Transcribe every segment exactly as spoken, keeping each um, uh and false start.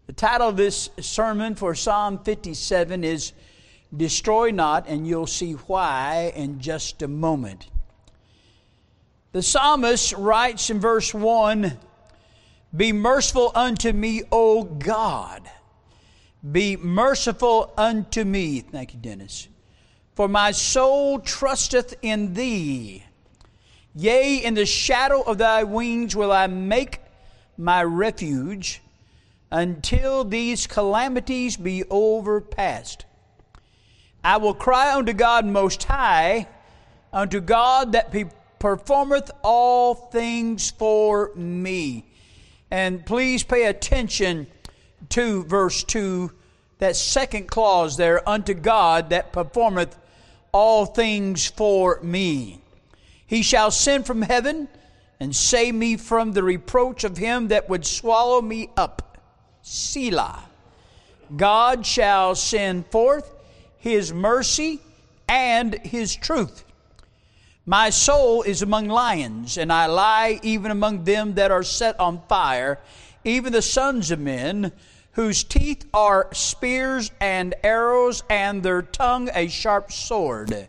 The title of this sermon for Psalm fifty-seven is Destroy Not, and you'll see why in just a moment. The psalmist writes in verse one, Be merciful unto me, O God. Be merciful unto me. Thank you, Dennis. For my soul trusteth in thee. Yea, in the shadow of thy wings will I make my refuge, until these calamities be overpast. I will cry unto God most high, unto God that performeth all things for me. And please pay attention to verse two, that second clause there, unto God that performeth all things for me. He shall send from heaven and save me from the reproach of him that would swallow me up. Selah. God shall send forth his mercy and his truth. My soul is among lions, and I lie even among them that are set on fire, even the sons of men, whose teeth are spears and arrows, and their tongue a sharp sword.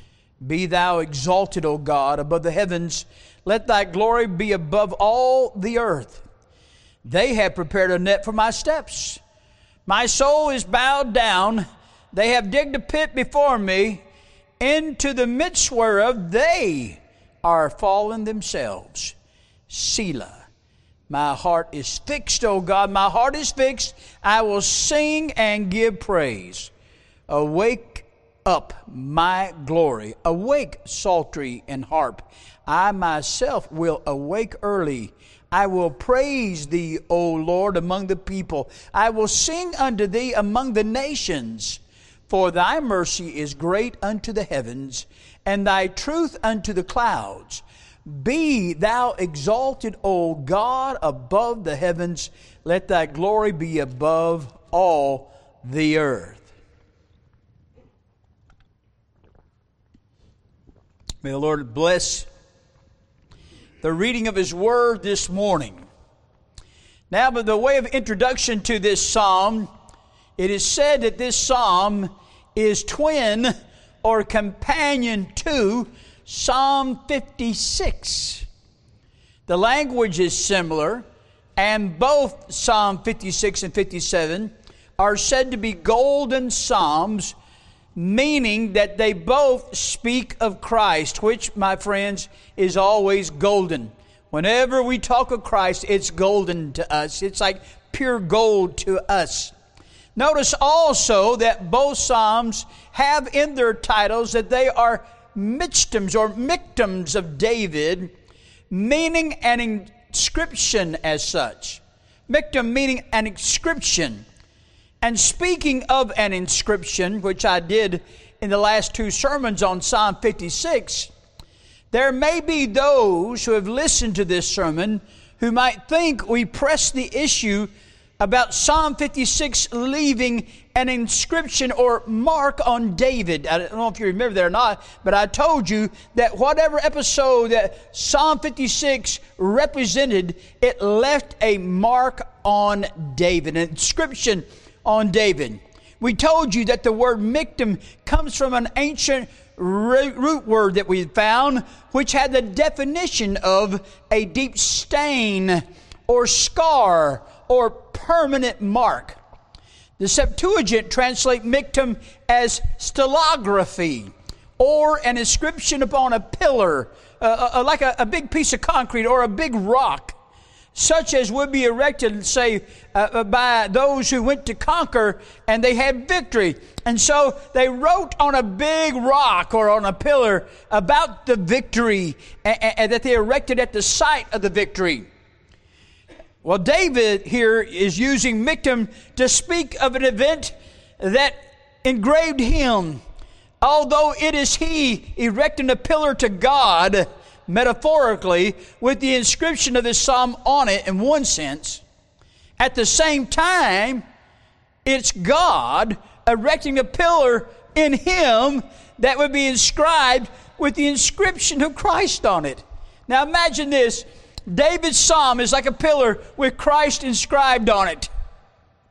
Be thou exalted, O God, above the heavens. Let thy glory be above all the earth. They have prepared a net for my steps. My soul is bowed down. They have digged a pit before me, into the midst whereof they are fallen themselves. Selah. My heart is fixed, O God. My heart is fixed. I will sing and give praise. Awake up, my glory. Awake, psaltery and harp. I myself will awake early. I will praise thee, O Lord, among the people. I will sing unto thee among the nations. For thy mercy is great unto the heavens, and thy truth unto the clouds. Be thou exalted, O God, above the heavens. Let thy glory be above all the earth. May the Lord bless the reading of his word this morning. Now, by the way of introduction to this psalm, it is said that this psalm is twin or companion to Psalm fifty-six. The language is similar, and both Psalm fifty-six and fifty-seven are said to be golden psalms, meaning that they both speak of Christ, which, my friends, is always golden. Whenever we talk of Christ, it's golden to us. It's like pure gold to us. Notice also that both psalms have in their titles that they are michtams or mictams of David, meaning an inscription as such. Mictam meaning an inscription. And speaking of an inscription, which I did in the last two sermons on Psalm fifty-six, there may be those who have listened to this sermon who might think we press the issue about Psalm fifty-six leaving an inscription or mark on David. I don't know if you remember that or not, but I told you that whatever episode that Psalm fifty-six represented, it left a mark on David, an inscription on David. We told you that the word mictam comes from an ancient root word that we found, which had the definition of a deep stain or scar or permanent mark. The Septuagint translate mictam as stellography, or an inscription upon a pillar, uh, uh, like a, a big piece of concrete or a big rock, such as would be erected, say, uh, by those who went to conquer and they had victory. And so they wrote on a big rock or on a pillar about the victory and, and that they erected at the site of the victory. Well, David here is using mictam to speak of an event that engraved him. Although it is he erecting a pillar to God, metaphorically, with the inscription of this psalm on it in one sense, at the same time, it's God erecting a pillar in him that would be inscribed with the inscription of Christ on it. Now imagine this. David's psalm is like a pillar with Christ inscribed on it.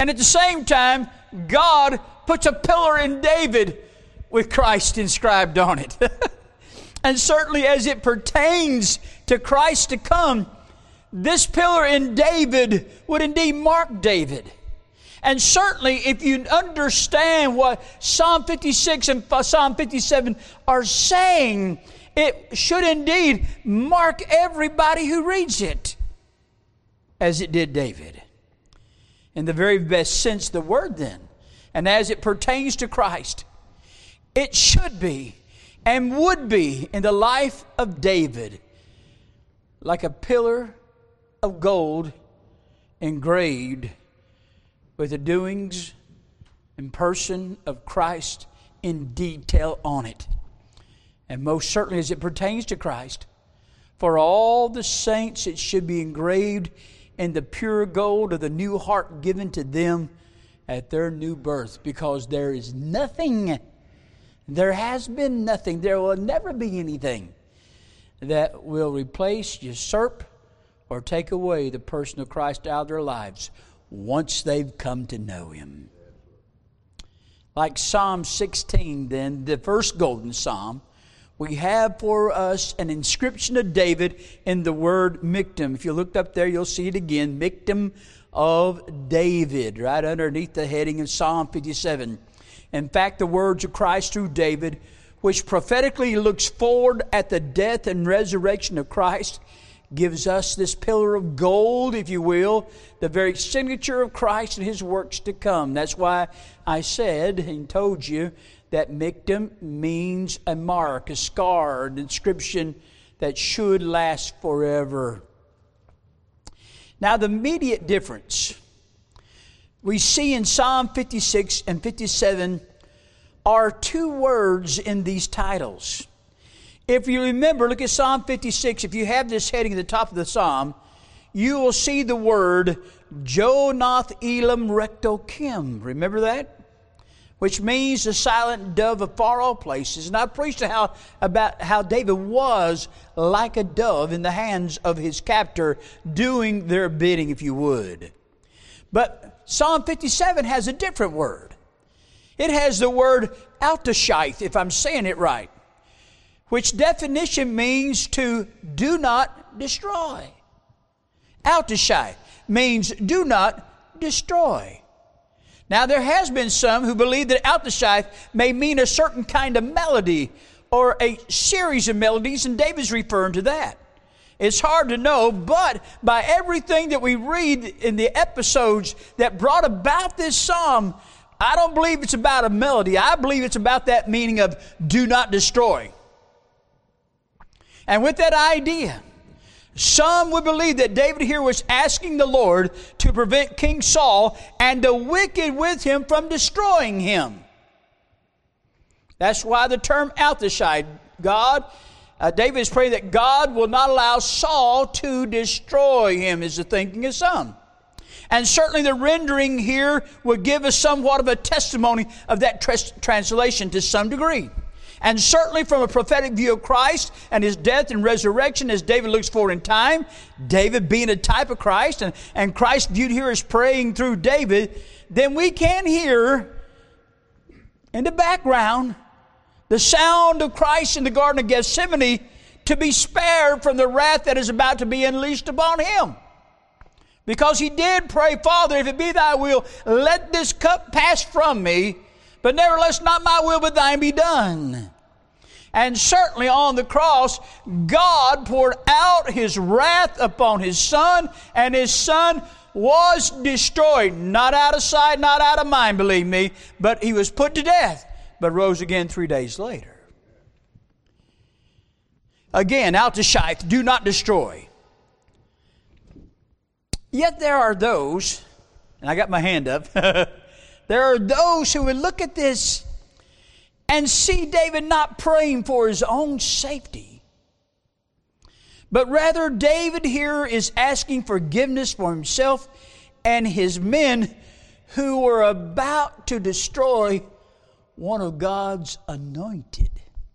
And at the same time, God puts a pillar in David with Christ inscribed on it. And certainly as it pertains to Christ to come, this pillar in David would indeed mark David. And certainly if you understand what Psalm fifty-six and Psalm fifty-seven are saying, it should indeed mark everybody who reads it, as it did David. In the very best sense of the word then, and as it pertains to Christ, it should be and would be in the life of David like a pillar of gold engraved with the doings and person of Christ in detail on it. And most certainly as it pertains to Christ, for all the saints it should be engraved in the pure gold of the new heart given to them at their new birth, because there is nothing, there has been nothing, there will never be anything that will replace, usurp, or take away the person of Christ out of their lives once they've come to know Him. Like Psalm sixteen then, the first golden psalm, we have for us an inscription of David in the word Miktam. If you looked up there, you'll see it again. Miktam of David, right underneath the heading of Psalm fifty-seven. In fact, the words of Christ through David, which prophetically looks forward at the death and resurrection of Christ, gives us this pillar of gold, if you will, the very signature of Christ and His works to come. That's why I said and told you that Miktam means a mark, a scar, an inscription that should last forever. Now, the immediate difference we see in Psalm fifty-six and fifty-seven are two words in these titles. If you remember, look at Psalm fifty-six. If you have this heading at the top of the psalm, you will see the word Jonath Elam Recto Kim. Remember that? Which means the silent dove of far off places. And I preached how, about how David was like a dove in the hands of his captor, doing their bidding, if you would. But Psalm fifty-seven has a different word. It has the word Altashith, if I'm saying it right, which definition means to do not destroy. Altashith means do not destroy. Now, there has been some who believe that Altashith may mean a certain kind of melody or a series of melodies, and David's referring to that. It's hard to know, but by everything that we read in the episodes that brought about this psalm, I don't believe it's about a melody. I believe it's about that meaning of do not destroy. And with that idea, some would believe that David here was asking the Lord to prevent King Saul and the wicked with him from destroying him. That's why the term Altashith, God, uh, David is praying that God will not allow Saul to destroy him, is the thinking of some. And certainly the rendering here would give us somewhat of a testimony of that tr- translation to some degree. And certainly from a prophetic view of Christ and His death and resurrection as David looks forward in time, David being a type of Christ, and, and Christ viewed here as praying through David, then we can hear in the background the sound of Christ in the Garden of Gethsemane to be spared from the wrath that is about to be unleashed upon Him. Because He did pray, Father, if it be Thy will, let this cup pass from me, but nevertheless not my will but Thine be done. And certainly on the cross, God poured out His wrath upon His Son, and His Son was destroyed. Not out of sight, not out of mind, believe me, but He was put to death, but rose again three days later. Again, Altashith, do not destroy. Yet there are those, and I got my hand up, there are those who would look at this and see David not praying for his own safety, but rather David here is asking forgiveness for himself and his men who were about to destroy one of God's anointed.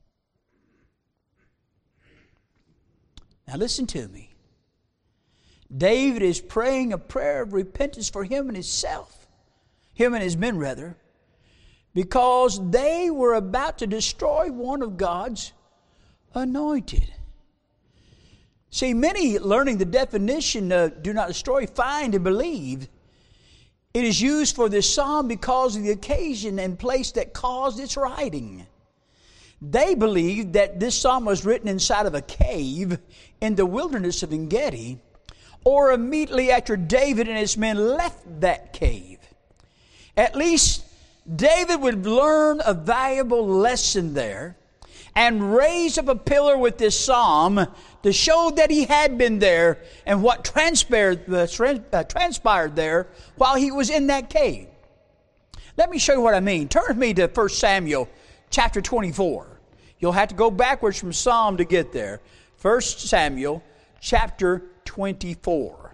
Now listen to me. David is praying a prayer of repentance for him and himself. him and his men rather, because they were about to destroy one of God's anointed. See, many learning the definition of do not destroy find and believe it is used for this psalm because of the occasion and place that caused its writing. They believed that this psalm was written inside of a cave in the wilderness of En-Gedi, or immediately after David and his men left that cave. At least David would learn a valuable lesson there and raise up a pillar with this psalm to show that he had been there and what transpired, uh, transpired there while he was in that cave. Let me show you what I mean. Turn with me to First Samuel chapter twenty-four. You'll have to go backwards from Psalm to get there. First Samuel chapter twenty-four.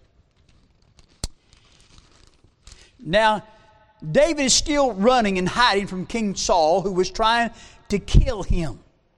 Now, David is still running and hiding from King Saul, who was trying to kill him.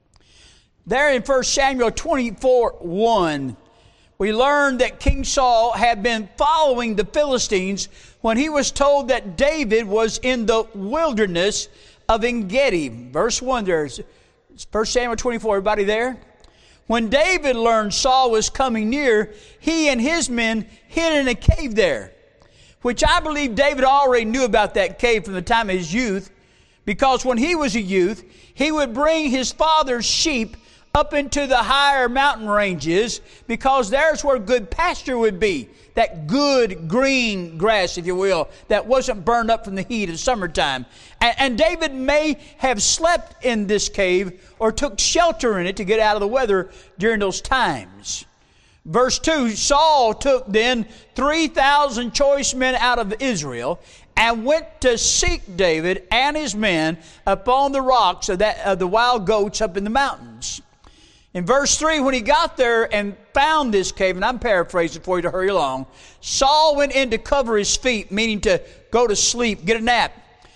There in First Samuel twenty-four one, we learn that King Saul had been following the Philistines when he was told that David was in the wilderness of En-Gedi. Verse one there. First Samuel twenty-four, everybody there? When David learned Saul was coming near, he and his men hid in a cave there, which I believe David already knew about that cave from the time of his youth, because when he was a youth, he would bring his father's sheep up into the higher mountain ranges, because there's where good pasture would be. That good green grass, if you will, that wasn't burned up from the heat of summertime. And, and David may have slept in this cave or took shelter in it to get out of the weather during those times. Verse two, Saul took then three thousand choice men out of Israel and went to seek David and his men upon the rocks of, that, of the wild goats up in the mountains. In verse three, when he got there and found this cave, and I'm paraphrasing for you to hurry along, Saul went in to cover his feet, meaning to go to sleep, get a nap,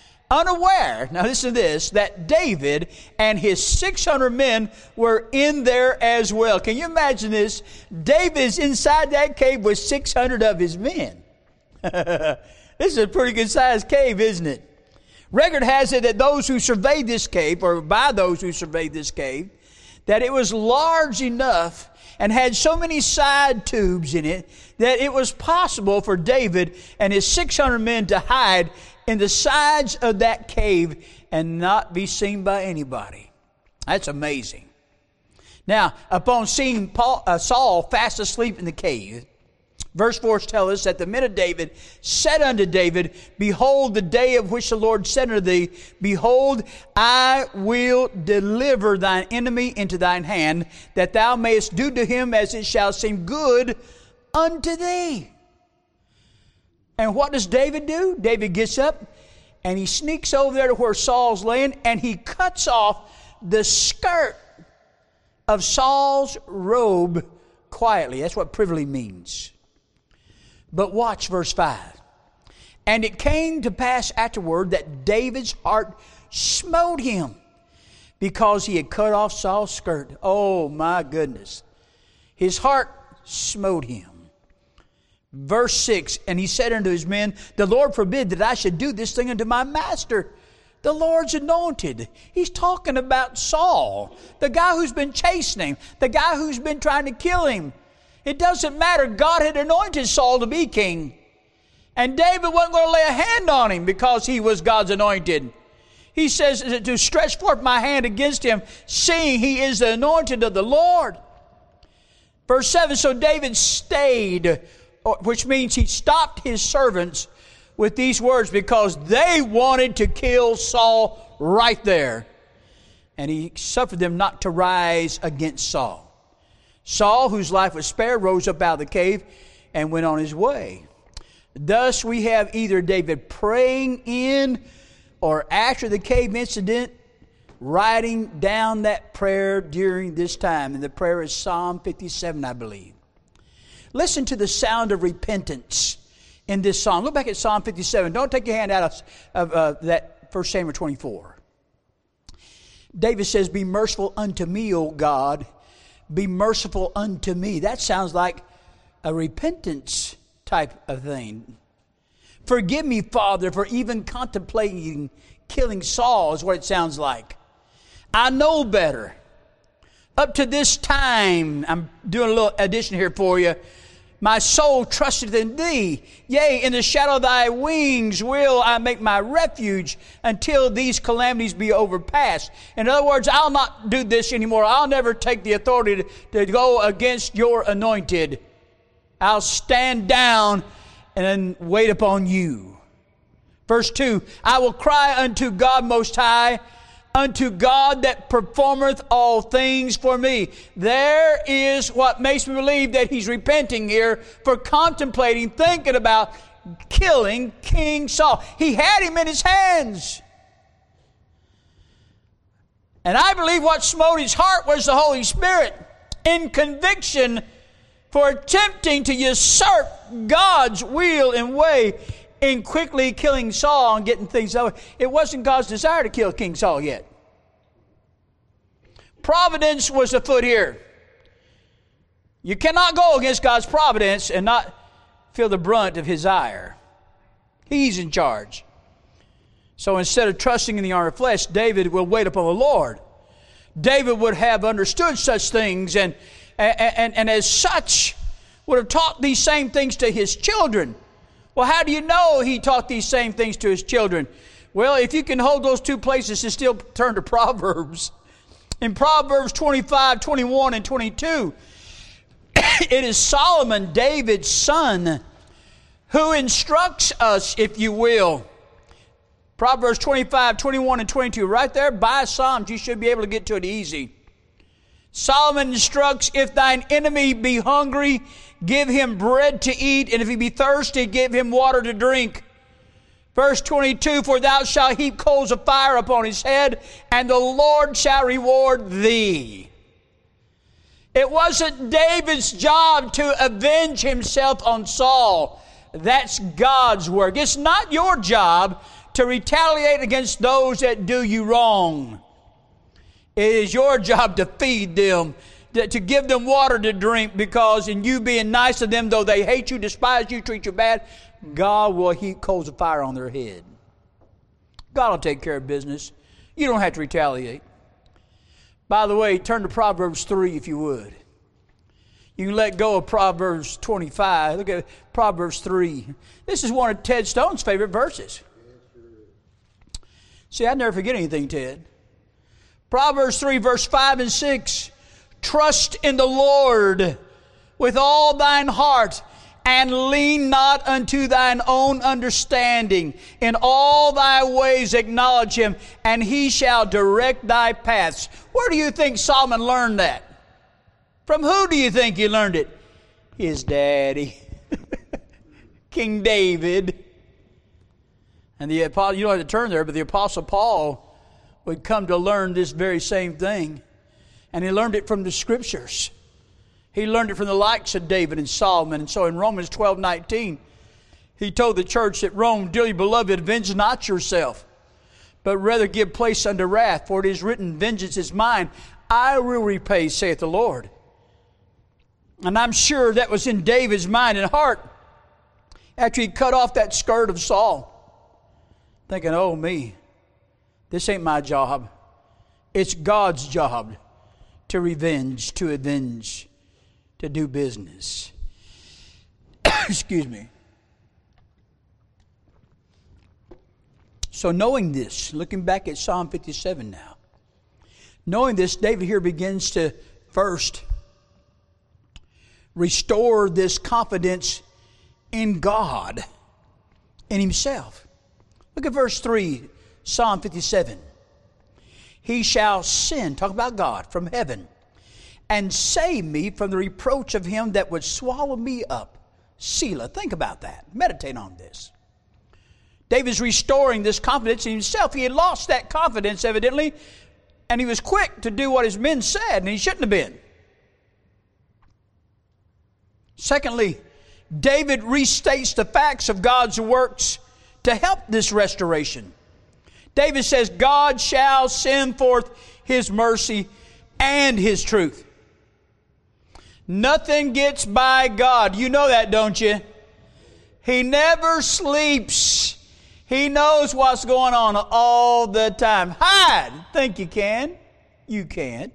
unaware, now listen to this, that David and his six hundred men were in there as well. Can you imagine this? David is inside that cave with six hundred of his men. This is a pretty good sized cave, isn't it? Record has it that those who surveyed this cave, or by those who surveyed this cave, that it was large enough and had so many side tubes in it that it was possible for David and his six hundred men to hide in the sides of that cave and not be seen by anybody. That's amazing. Now, upon seeing Paul, uh, Saul fast asleep in the cave, verse four tells us that the men of David said unto David, Behold, the day of which the Lord said unto thee, Behold, I will deliver thine enemy into thine hand, that thou mayest do to him as it shall seem good unto thee. And what does David do? David gets up and he sneaks over there to where Saul's laying, and he cuts off the skirt of Saul's robe quietly. That's what privily means. But watch verse five. And it came to pass afterward that David's heart smote him, because he had cut off Saul's skirt. Oh my goodness. His heart smote him. Verse six, and he said unto his men, The Lord forbid that I should do this thing unto my master, the Lord's anointed. He's talking about Saul, the guy who's been chasing him, the guy who's been trying to kill him. It doesn't matter. God had anointed Saul to be king. And David wasn't going to lay a hand on him because he was God's anointed. He says to stretch forth my hand against him, seeing he is the anointed of the Lord. Verse seven, so David stayed, which means he stopped his servants with these words, because they wanted to kill Saul right there. And he suffered them not to rise against Saul. Saul, whose life was spared, rose up out of the cave and went on his way. Thus we have either David praying in or after the cave incident, writing down that prayer during this time. And the prayer is Psalm fifty-seven, I believe. Listen to the sound of repentance in this psalm. Look back at Psalm fifty-seven. Don't take your hand out of, of uh, that First Samuel twenty-four. David says, Be merciful unto me, O God. Be merciful unto me. That sounds like a repentance type of thing. Forgive me, Father, for even contemplating killing Saul, is what it sounds like. I know better. Up to this time, I'm doing a little addition here for you. My soul trusted in thee. Yea, in the shadow of thy wings will I make my refuge until these calamities be overpassed. In other words, I'll not do this anymore. I'll never take the authority to, to go against your anointed. I'll stand down and wait upon you. Verse two, I will cry unto God Most High, unto God that performeth all things for me. There is what makes me believe that he's repenting here for contemplating, thinking about killing King Saul. He had him in his hands. And I believe what smote his heart was the Holy Spirit in conviction for attempting to usurp God's will and way in quickly killing Saul and getting things over. It wasn't God's desire to kill King Saul yet. Providence was afoot here. You cannot go against God's providence and not feel the brunt of his ire. He's in charge. So instead of trusting in the arm of flesh, David will wait upon the Lord. David would have understood such things and, and, and, and as such would have taught these same things to his children. Well, how do you know he taught these same things to his children? Well, if you can hold those two places and still turn to Proverbs. In Proverbs twenty-five, twenty-one, and twenty-two, it is Solomon, David's son, who instructs us, if you will. Proverbs twenty-five, twenty-one, and twenty-two, right there by Psalms, you should be able to get to it easy. Solomon instructs, if thine enemy be hungry, give him bread to eat, and if he be thirsty, give him water to drink. Verse twenty-two, for thou shalt heap coals of fire upon his head, and the Lord shall reward thee. It wasn't David's job to avenge himself on Saul. That's God's work. It's not your job to retaliate against those that do you wrong. It is your job to feed them, to give them water to drink, because in you being nice to them, though they hate you, despise you, treat you bad, God will heap coals of fire on their head. God will take care of business. You don't have to retaliate. By the way, turn to Proverbs three if you would. You can let go of Proverbs twenty-five. Look at Proverbs three. This is one of Ted Stone's favorite verses. See, I never forget anything, Ted. Proverbs three, verse five and six. Trust in the Lord with all thine heart, and lean not unto thine own understanding. In all thy ways acknowledge him, and he shall direct thy paths. Where do you think Solomon learned that? From who do you think he learned it? His daddy, King David. And the apostle, you don't have to turn there, but the Apostle Paul would come to learn this very same thing. And he learned it from the Scriptures. He learned it from the likes of David and Solomon. And so in Romans twelve nineteen, he told the church at Rome, dearly beloved, avenge not yourself, but rather give place unto wrath. For it is written, vengeance is mine, I will repay, saith the Lord. And I'm sure that was in David's mind and heart after he cut off that skirt of Saul. Thinking, oh me, this ain't my job. It's God's job to revenge, to avenge, to do business. Excuse me. So knowing this, looking back at Psalm fifty-seven now, knowing this, David here begins to first restore this confidence in God, in himself. Look at verse three, Psalm fifty-seven. He shall send, talk about God, from heaven, and save me from the reproach of him that would swallow me up. Selah. Think about that. Meditate on this. David's restoring this confidence in himself. He had lost that confidence, evidently, and he was quick to do what his men said, and he shouldn't have been. Secondly, David restates the facts of God's works to help this restoration. David says, God shall send forth his mercy and his truth. Nothing gets by God. You know that, don't you? He never sleeps. He knows what's going on all the time. Hide. Think you can? You can't.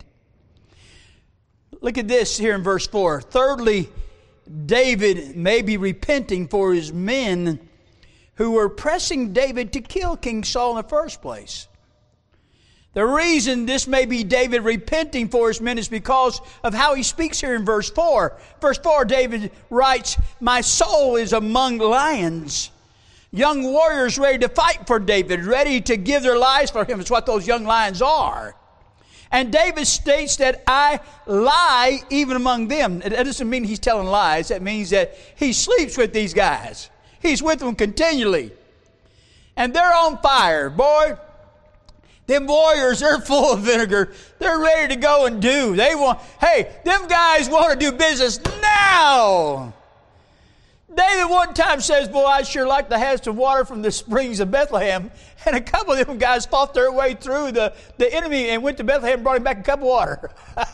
Look at this here in verse four. Thirdly, David may be repenting for his men who were pressing David to kill King Saul in the first place. The reason this may be David repenting for his men is because of how he speaks here in verse four. Verse four, David writes, "My soul is among lions." Young warriors ready to fight for David, ready to give their lives for him. It's what those young lions are. And David states that I lie even among them. That doesn't mean he's telling lies. That means that he sleeps with these guys. He's with them continually. And they're on fire. Boy, them warriors, they're full of vinegar. They're ready to go and do. They want, hey, them guys want to do business now. David one time says, boy, I'd sure like to have some water from the springs of Bethlehem. And a couple of them guys fought their way through the, the enemy and went to Bethlehem and brought him back a cup of water.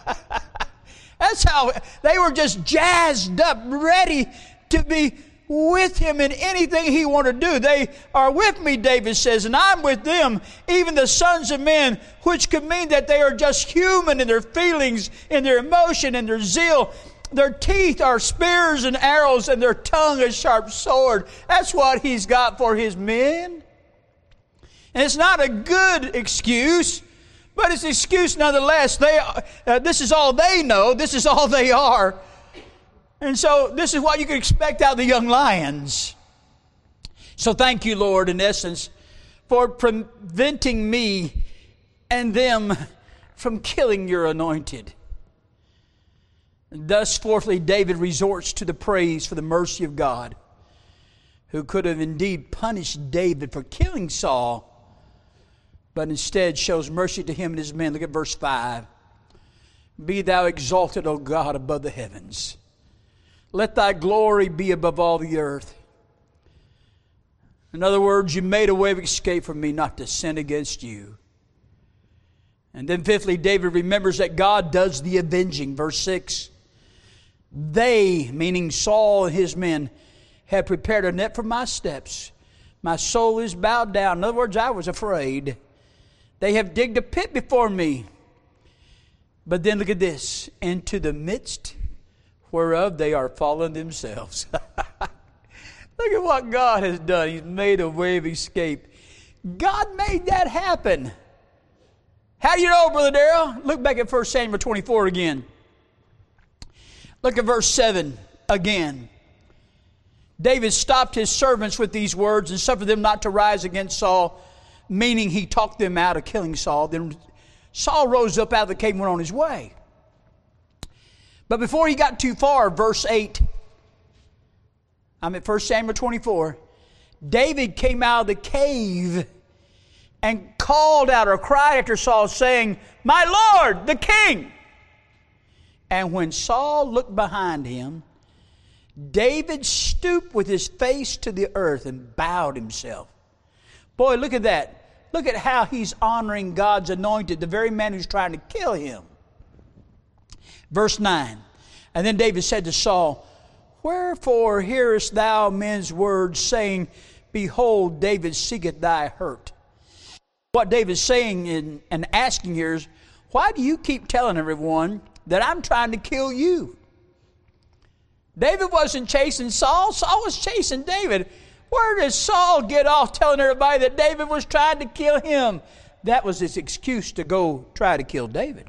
That's how they were just jazzed up, ready to be with him in anything he wanted to do. They are with me, David says, and I'm with them, even the sons of men, which could mean that they are just human in their feelings, in their emotion, in their zeal. Their teeth are spears and arrows, and their tongue a sharp sword. That's what he's got for his men. And it's not a good excuse, but it's an excuse nonetheless. They, uh, this is all they know. This is all they are. And so this is what you can expect out of the young lions. So thank you, Lord, in essence, for preventing me and them from killing your anointed. And thus, fourthly, David resorts to the praise for the mercy of God, who could have indeed punished David for killing Saul, but instead shows mercy to him and his men. Look at verse five. Be thou exalted, O God, above the heavens. Let thy glory be above all the earth. In other words, you made a way of escape from me not to sin against you. And then fifthly, David remembers that God does the avenging. Verse six. They, meaning Saul and his men, have prepared a net for my steps. My soul is bowed down. In other words, I was afraid. They have digged a pit before me. But then look at this. Into the midst whereof they are fallen themselves. Look at what God has done. He's made a way of escape. God made that happen. How do you know, Brother Darrell? Look back at First Samuel twenty-four again. Look at verse seven again. David stopped his servants with these words and suffered them not to rise against Saul, meaning he talked them out of killing Saul. Then Saul rose up out of the cave and went on his way. But before he got too far, verse eight, I'm at First Samuel twenty-four, David came out of the cave and called out or cried after Saul, saying, My Lord, the king. And when Saul looked behind him, David stooped with his face to the earth and bowed himself. Boy, look at that. Look at how he's honoring God's anointed, the very man who's trying to kill him. Verse nine. And then David said to Saul, Wherefore hearest thou men's words, saying, Behold, David seeketh thy hurt. What David's saying in, and asking here is, why do you keep telling everyone that I'm trying to kill you? David wasn't chasing Saul. Saul was chasing David. Where did Saul get off telling everybody that David was trying to kill him? That was his excuse to go try to kill David.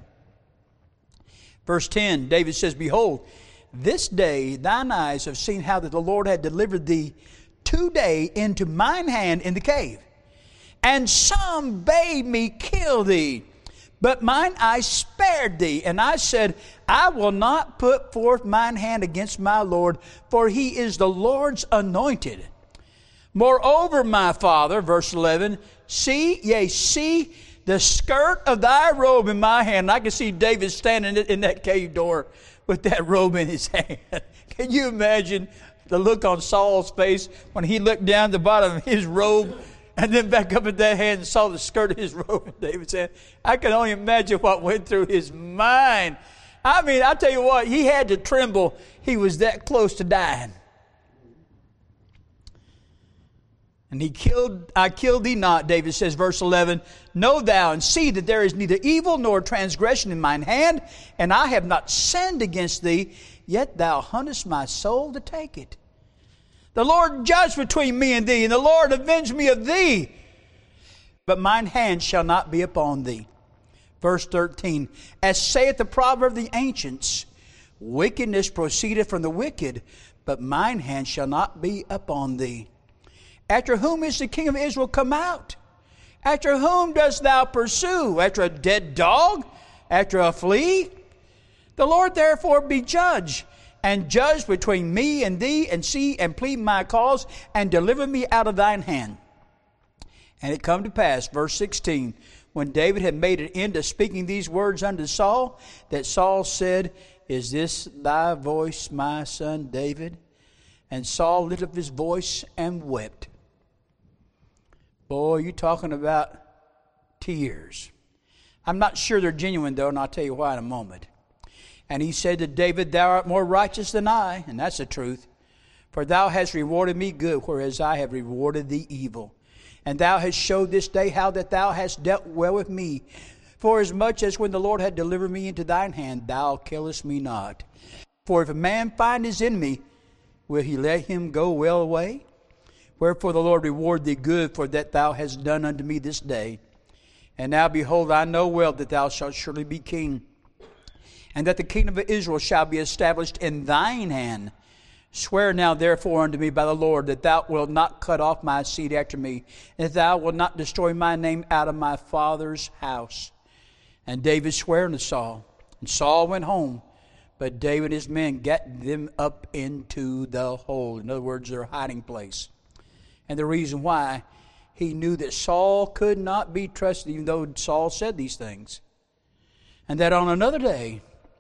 Verse ten, David says, Behold, this day thine eyes have seen how that the Lord had delivered thee today into mine hand in the cave. And some bade me kill thee, but mine eyes spared thee. And I said, I will not put forth mine hand against my Lord, for he is the Lord's anointed. Moreover, my father, verse eleven, see, yea, see the skirt of thy robe in my hand. And I can see David standing in that cave door with that robe in his hand. Can you imagine the look on Saul's face when he looked down the bottom of his robe and then back up at that hand and saw the skirt of his robe in David's hand? I can only imagine what went through his mind. I mean, I'll tell you what, he had to tremble. He was that close to dying. And he killed, I killed thee not, David says, verse eleven, know thou and see that there is neither evil nor transgression in mine hand, and I have not sinned against thee, yet thou huntest my soul to take it. The Lord judge between me and thee, and the Lord avenge me of thee, but mine hand shall not be upon thee. Verse thirteen, as saith the proverb of the ancients, wickedness proceedeth from the wicked, but mine hand shall not be upon thee. After whom is the king of Israel come out? After whom dost thou pursue? After a dead dog? After a flea? The Lord therefore be judge, and judge between me and thee, and see and plead my cause, and deliver me out of thine hand. And it come to pass, verse sixteen, when David had made an end of speaking these words unto Saul, that Saul said, is this thy voice, my son David? And Saul lifted up his voice and wept. Boy, you talking about tears. I'm not sure they're genuine, though, and I'll tell you why in a moment. And he said to David, thou art more righteous than I, and that's the truth. For thou hast rewarded me good, whereas I have rewarded thee evil. And thou hast showed this day how that thou hast dealt well with me. For as much as when the Lord had delivered me into thine hand, thou killest me not. For if a man find his enemy, will he let him go well away? Wherefore the Lord reward thee good for that thou hast done unto me this day. And now behold, I know well that thou shalt surely be king, and that the kingdom of Israel shall be established in thine hand. Swear now therefore unto me by the Lord that thou wilt not cut off my seed after me, and that thou wilt not destroy my name out of my father's house. And David sware unto Saul, and Saul went home, but David and his men got them up into the hole. In other words, their hiding place. And the reason why, he knew that Saul could not be trusted, even though Saul said these things. And that on another day,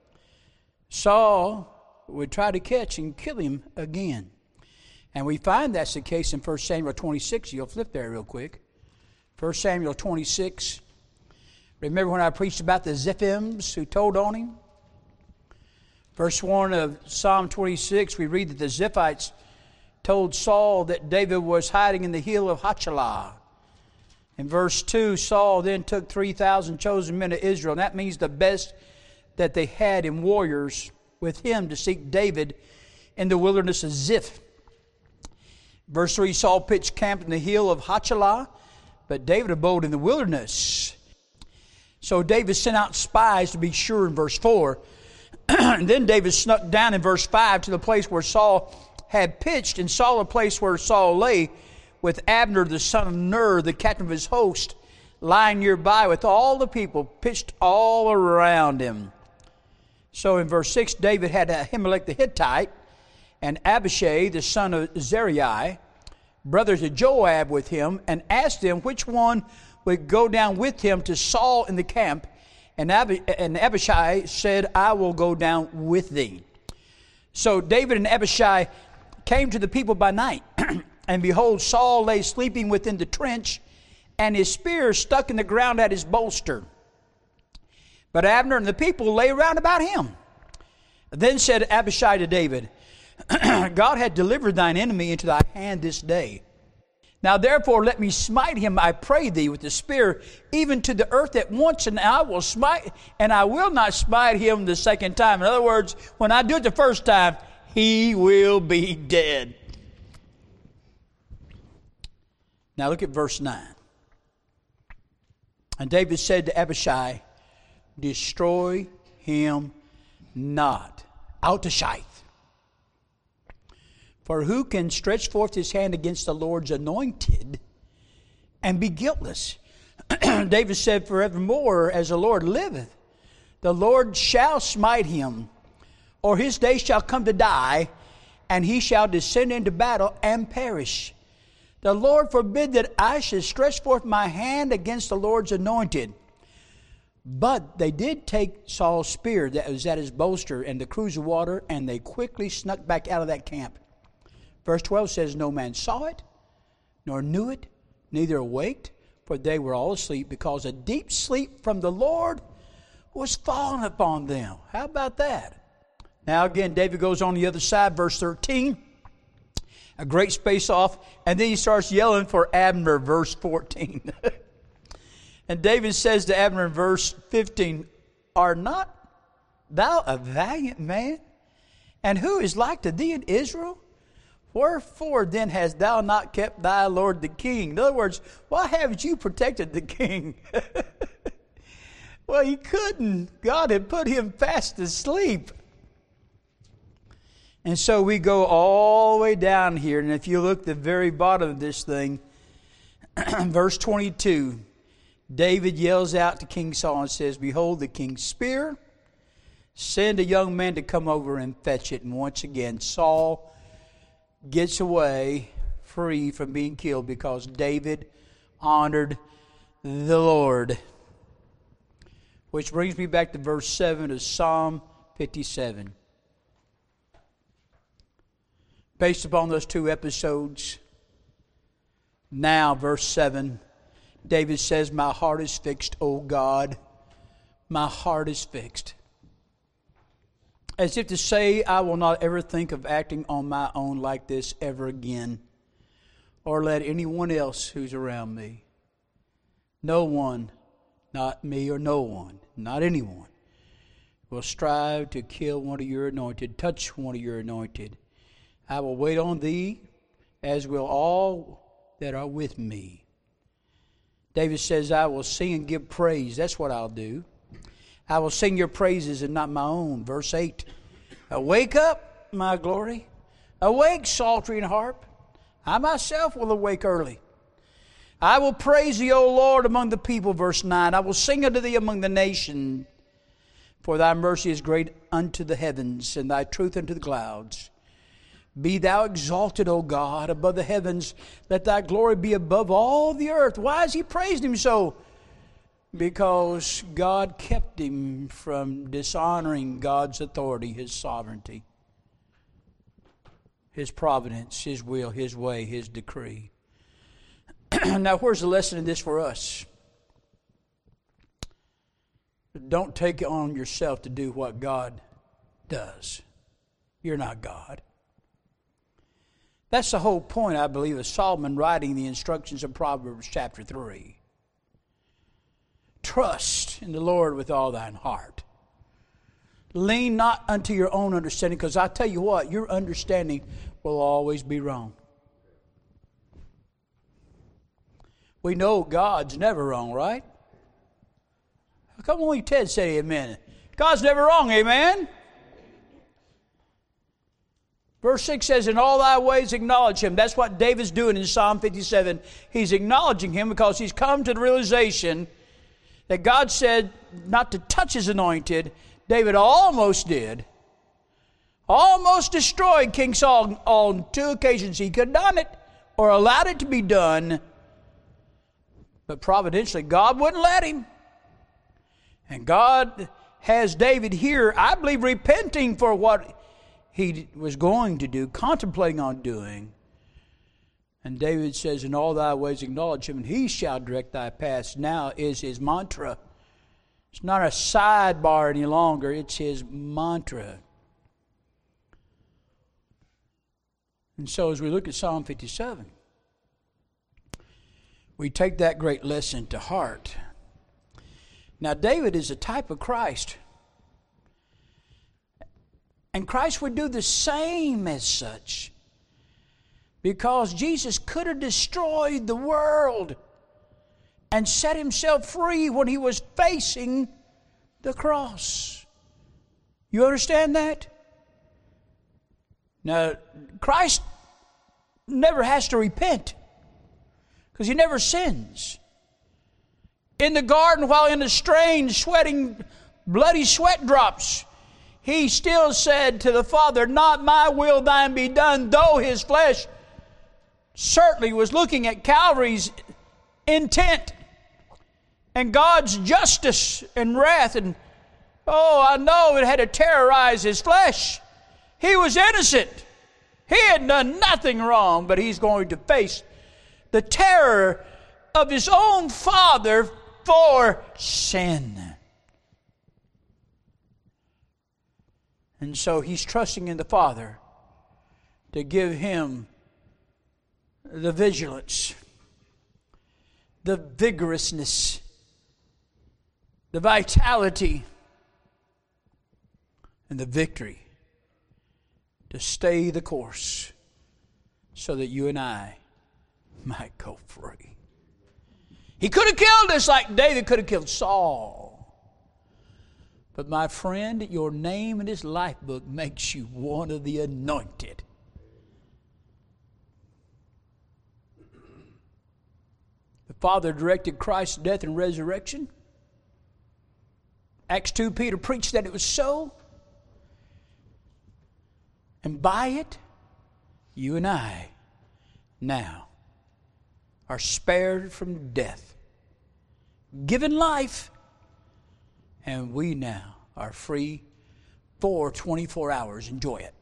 Saul would try to catch and kill him again. And we find that's the case in First Samuel twenty-six. You'll flip there real quick. First Samuel twenty-six. Remember when I preached about the Ziphims who told on him? Verse one of Psalm twenty-six, we read that the Ziphites told Saul that David was hiding in the hill of Hachilah. In verse two, Saul then took three thousand chosen men of Israel. And that means the best that they had in warriors with him to seek David in the wilderness of Ziph. Verse three, Saul pitched camp in the hill of Hachilah, but David abode in the wilderness. So David sent out spies to be sure in verse four. And then David snuck down in verse five to the place where Saul had pitched, and saw the place where Saul lay, with Abner the son of Ner, the captain of his host, lying nearby with all the people pitched all around him. So in verse six, David had Ahimelech the Hittite and Abishai the son of Zeruiah, brothers of Joab, with him, and asked them which one would go down with him to Saul in the camp. And, Ab- and Abishai said, I will go down with thee. So David and Abishai came to the people by night, and behold, Saul lay sleeping within the trench, and his spear stuck in the ground at his bolster. But Abner and the people lay round about him. Then said Abishai to David, God hath delivered thine enemy into thy hand this day. Now therefore let me smite him, I pray thee, with the spear, even to the earth at once, and I will smite, and I will not smite him the second time. In other words, when I do it the first time, he will be dead. Now look at verse nine. And David said to Abishai, destroy him not. Out to Shith. For who can stretch forth his hand against the Lord's anointed and be guiltless? David said, forevermore, as the Lord liveth, the Lord shall smite him, or his day shall come to die, and he shall descend into battle and perish. The Lord forbid that I should stretch forth my hand against the Lord's anointed. But they did take Saul's spear that was at his bolster and the cruse of water, and they quickly snuck back out of that camp. Verse twelve says, no man saw it, nor knew it, neither awaked, for they were all asleep, because a deep sleep from the Lord was fallen upon them. How about that? Now again, David goes on the other side, verse thirteen. a great space off, and then he starts yelling for Abner, verse fourteen. And David says to Abner in verse fifteen, "Art not thou a valiant man? And who is like to thee in Israel? Wherefore then hast thou not kept thy Lord the king?" In other words, why haven't you protected the king? Well, he couldn't. God had put him fast asleep. And so we go all the way down here. And if you look at the very bottom of this thing, verse twenty-two, David yells out to King Saul and says, "Behold the king's spear. Send a young man to come over and fetch it." And once again, Saul gets away free from being killed because David honored the Lord. Which brings me back to verse seven of Psalm fifty-seven. Based upon those two episodes, now verse seven, David says, "My heart is fixed, O God, my heart is fixed." As if to say, I will not ever think of acting on my own like this ever again, or let anyone else who's around me. No one, not me or no one, not anyone, will strive to kill one of your anointed, touch one of your anointed. I will wait on thee, as will all that are with me. David says, I will sing and give praise. That's what I'll do. I will sing your praises and not my own. Verse eight. Awake up, my glory. Awake, psaltery and harp. I myself will awake early. I will praise thee, O Lord, among the people. Verse nine. I will sing unto thee among the nations. For thy mercy is great unto the heavens, and thy truth unto the clouds. Be thou exalted, O God, above the heavens. Let thy glory be above all the earth. Why is he praising him so? Because God kept him from dishonoring God's authority, his sovereignty, his providence, his will, his way, his decree. Now, where's the lesson in this for us? Don't take it on yourself to do what God does. You're not God. That's the whole point, I believe, of Solomon writing the instructions of Proverbs chapter three. Trust in the Lord with all thine heart. Lean not unto your own understanding, because I tell you what, your understanding will always be wrong. We know God's never wrong, right? Come on, Ted said amen. God's never wrong, amen? Verse six says, in all thy ways acknowledge him. That's what David's doing in Psalm fifty-seven. He's acknowledging him because he's come to the realization that God said not to touch his anointed. David almost did. Almost destroyed King Saul on two occasions. He could have done it or allowed it to be done. But providentially, God wouldn't let him. And God has David here, I believe, repenting for what he was going to do, contemplating on doing. And David says, in all thy ways acknowledge him, and he shall direct thy paths. Now is his mantra. It's not a sidebar any longer. It's his mantra. And so as we look at Psalm fifty-seven, we take that great lesson to heart. Now, David is a type of Christ. And Christ would do the same as such. Because Jesus could have destroyed the world and set himself free when he was facing the cross. You understand that? Now, Christ never has to repent because he never sins. In the garden, while in the strange, sweating, bloody sweat drops, he still said to the Father, not my will, thine be done, though his flesh certainly was looking at Calvary's intent and God's justice and wrath. And, oh, I know it had to terrorize his flesh. He was innocent. He had done nothing wrong, but he's going to face the terror of his own Father for sin. And so he's trusting in the Father to give him the vigilance, the vigorousness, the vitality, and the victory to stay the course so that you and I might go free. He could have killed us like David could have killed Saul. But my friend, your name in his life book makes you one of the anointed. The Father directed Christ's death and resurrection. Acts two, Peter preached that it was so. And by it, you and I now are spared from death, given life, and we now are free for twenty-four hours. Enjoy it.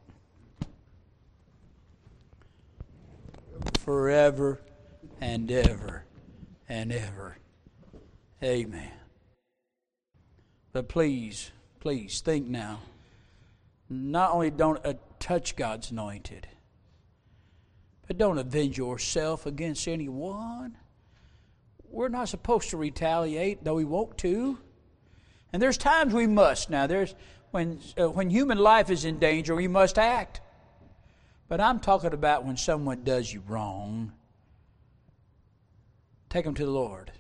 Forever and ever and ever. Amen. But please, please think now. Not only don't uh, touch God's anointed, but don't avenge yourself against anyone. We're not supposed to retaliate, though we want to. And there's times we must. Now, there's when uh, when human life is in danger, we must act. But I'm talking about when someone does you wrong. Take them to the Lord.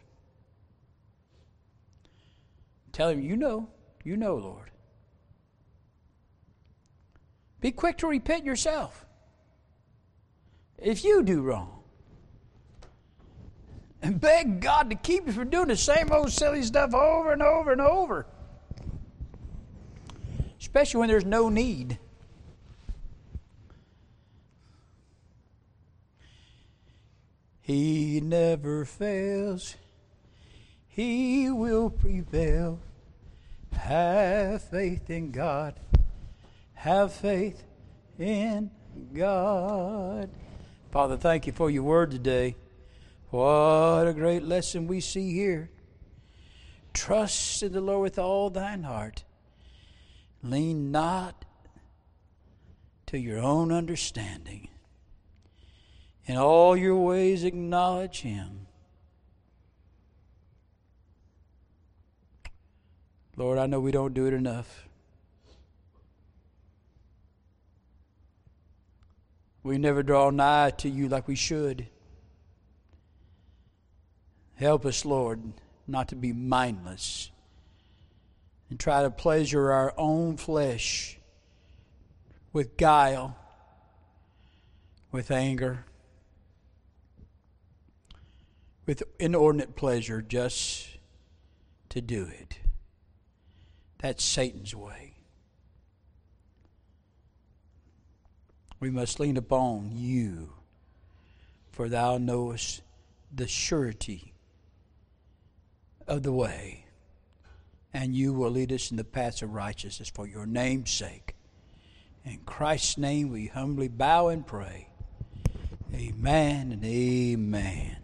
Tell him, you know, you know, Lord. Be quick to repent yourself if you do wrong. And beg God to keep you from doing the same old silly stuff over and over and over. Especially when there's no need. He never fails. He will prevail. Have faith in God. Have faith in God. Father, thank you for your word today. What a great lesson we see here. Trust in the Lord with all thine heart. Lean not to your own understanding. In all your ways acknowledge him. Lord, I know we don't do it enough. We never draw nigh to you like we should. Help us, Lord, not to be mindless and try to pleasure our own flesh with guile, with anger, with inordinate pleasure just to do it. That's Satan's way. We must lean upon you, for thou knowest the surety of the way, and you will lead us in the paths of righteousness for your name's sake. In Christ's name we humbly bow and pray. Amen and amen.